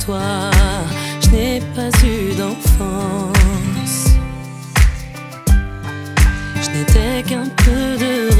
toi, je n'ai pas eu d'enfance. Je n'étais qu'un peu de